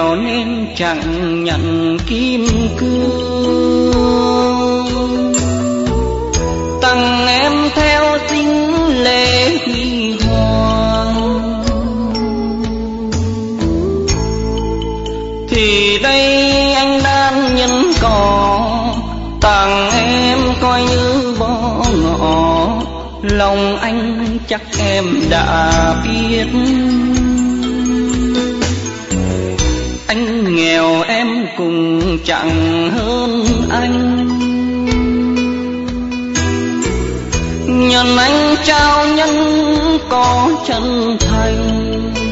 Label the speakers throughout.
Speaker 1: nghèo nên chẳng nhận kim cương, tặng em theo dính lễ huy hoàng. Thì đây anh đang nhân cỏ tặng em coi như bó ngọ, lòng anh chắc em đã biết. Anh nghèo em cũng chẳng hơn anh, nhân anh trao nhân có chân thành.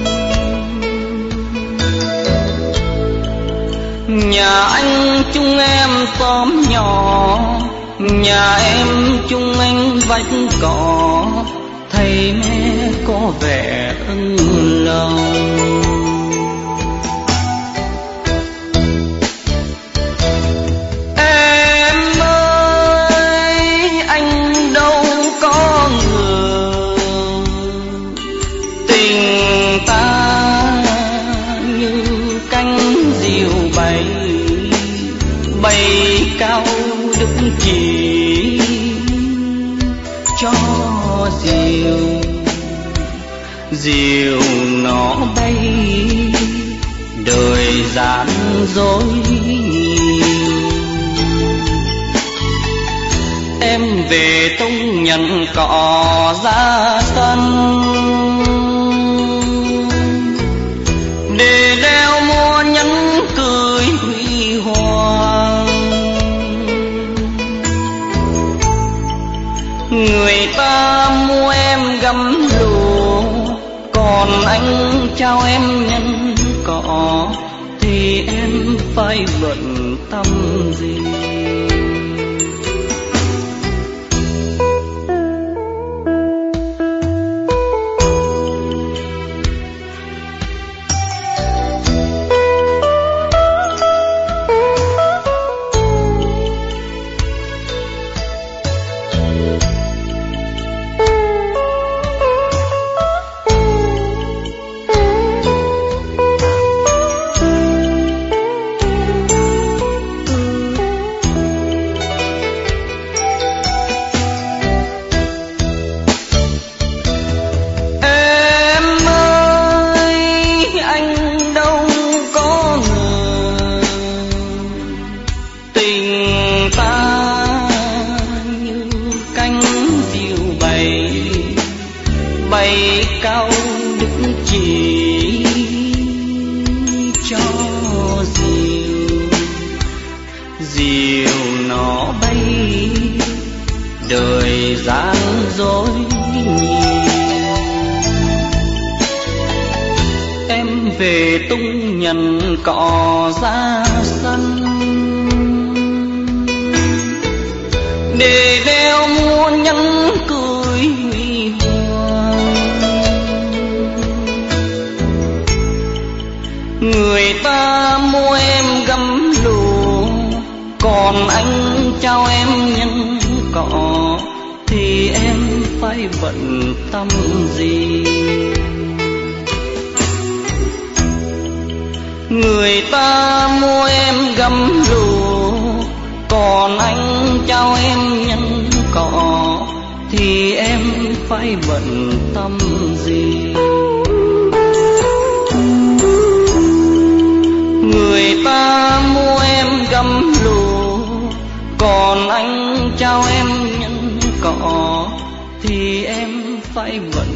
Speaker 1: Nhà anh chung em xóm nhỏ, nhà em chung anh vách cỏ, thầy mẹ có vẻ ân lòng. Em ơi anh đâu có ngờ, tình ta như cánh diều bay, bay cao đức chỉ cho diều, diều nó bay đời gian dối. Em về tung nhận cỏ ra sân, để đeo mua nhẫn cưới huy hoàng. Người ta mua em gấm lụa, còn anh trao em nhân cỏ, thì em phải bận tâm gì? Bay cao đức chỉ cho diều, diều nó bay đời gian dối nhiều. Em về tung nhận cỏ ra sân, để đeo mua nhẫn cưới huy hoàng. Người ta mua em gấm lụa, còn anh trao em nhân cỏ, thì em phải bận tâm gì? Người ta mua em gấm lụa, còn anh trao em nhân cỏ, thì em phải bận tâm gì? Người ta mua em gấm lụa, còn anh trao em nhân cỏ, thì em phải bận